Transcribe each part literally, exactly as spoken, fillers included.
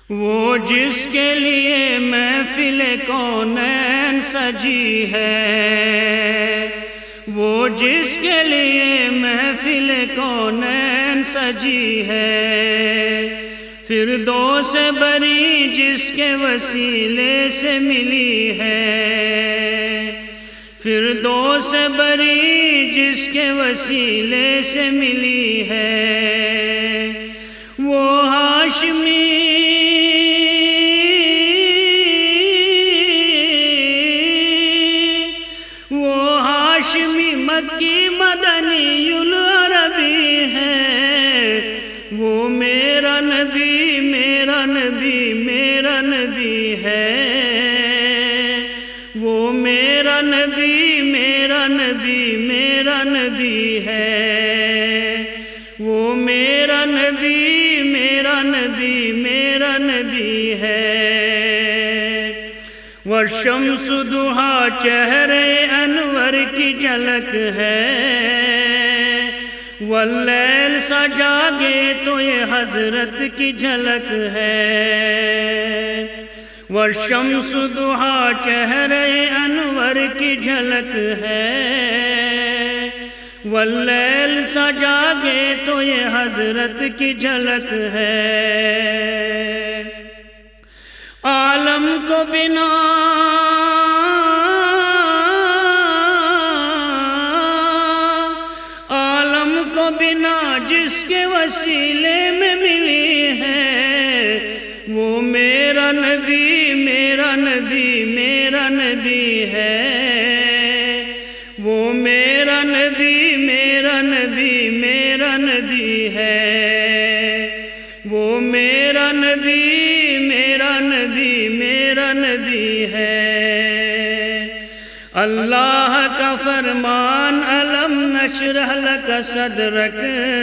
وہ جس کے لیے محفل کونین سجی ہے، وہ جس کے لیے محفل کونین سجی ہے، فردوس بری جس کے وسیلے سے ملی ہے، فردوس بری جس کے وسیلے سے ملی ہے، وہ ہاشمی مکی مدنی العربی ہے، وہ میرا نبی میرا نبی میرا نبی ہے، وہ میرا نبی میرا نبی میرا نبی ہے، وہ میرا نبی میرا نبی میرا نبی ہے۔ والشمس ضحیٰ چہرے انور کی جھلک ہے، واللیل سجاگے تو یہ حضرت کی جھلک ہے۔ والشمس ضحیٰ چہرے انور کی جھلک ہے، واللیل سجاگے تو یہ حضرت کی جھلک ہے۔ عالم کو بنا عالم کو بنا جس کے وسیلے میں ملی ہے، وہ میرا نبی میرا نبی میرا نبی ہے، وہ میرا نبی میرا نبی میرا نبی ہے، وہ میرا نبی میرا نبی میرا نبی ہے۔ اللہ کا فرمان علم نشرح لک صدرک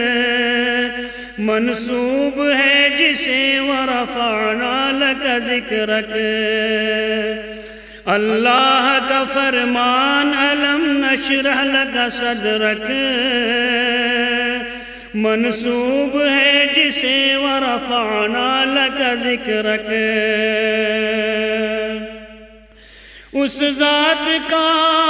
منسوب ہے جسے ورفعنا لک ذکرک۔ اللہ کا فرمان علم نشرح لک صدرک منسوب ہے جسے ورفعنا لک ذکرک۔ اس ذات کا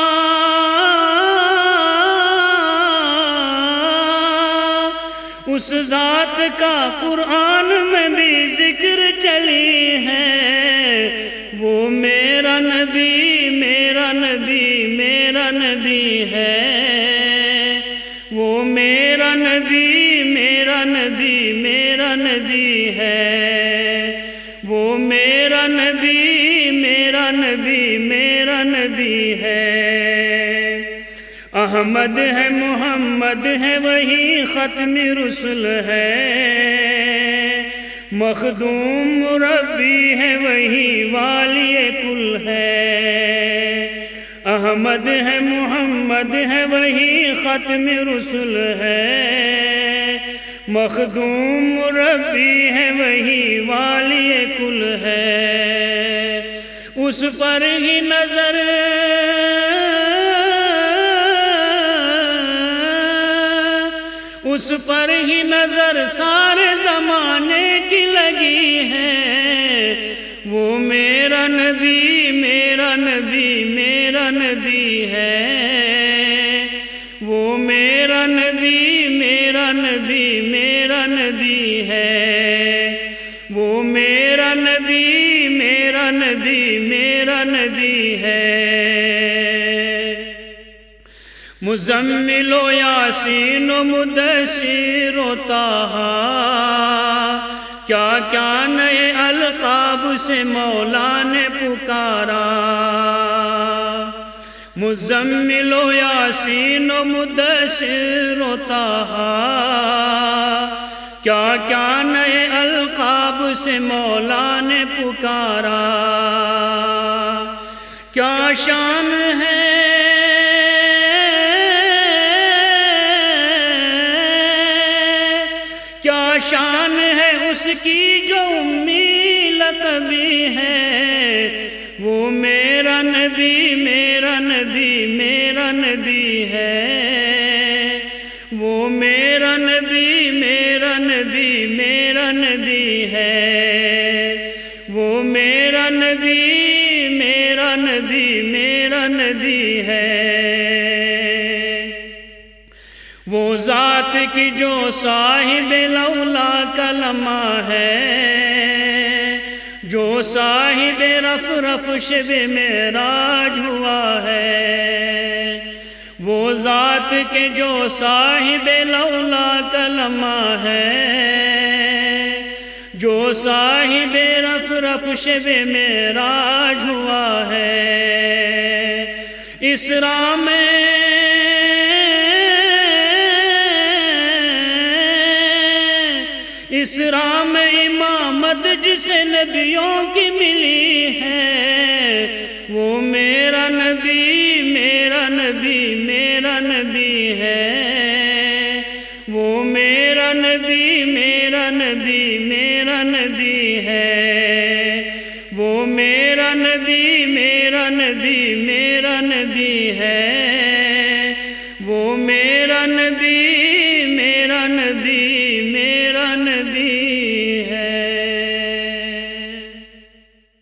اس ذات کا قرآن میں بھی ذکر چلی ہے، وہ میرا نبی میرا نبی میرا نبی ہے، وہ میرا نبی میرا نبی میرا نبی ہے، وہ میرا نبی میرا نبی میرا نبی ہے۔ احمد ہے محمد ہے وہی ختم رسل ہے، مخدوم مربی ہے وہی والی کل ہے۔ احمد ہے محمد ہے وہی ختم رسل ہے، مخدوم مربی ہے وہی والی کل ہے۔ اس پر ہی نظر اس پر ہی نظر سارے زمانے کی لگی ہے، وہ میرا نبی میرا نبی میرا نبی ہے، وہ میرا نبی میرا نبی میرا نبی ہے، وہ میرا نبی میرا نبی میرا نبی ہے۔ مزمل و یاسین و مدثر و طٰہٰ کیا کیا نئے القاب سے مولا نے پکارا۔ مزمل و یاسین و مدثر و طٰہٰ کیا کیا نئے القاب سے مولا نے پکارا۔ کیا شان ہے کیا شان ہے اس کی جو امی لقبی ہے، وہ میرا نبی میرا نبی میرا نبی ہے، وہ میرا نبی میرا نبی میرا نبی ہے، نبی میرا نبی میرا نبی ہے، وہ ذات کی جو صاحب لولا کلمہ ہے، جو صاحب رف رف شب معراج ہوا ہے، وہ ذات کے جو صاحب لولا کلمہ ہے، جو صاحب رف رف شب معراج ہوا ہے۔ اسراء میں اسراء میں امامت جسے نبیوں کی ملی ہے، وہ میرا نبی میرا نبی میرا نبی ہے، وہ میرا نبی میرا نبی میرا نبی ہے، وہ میرا نبی میرا نبی میرا نبی ہے، وہ میرا نبی میرا نبی میرا نبی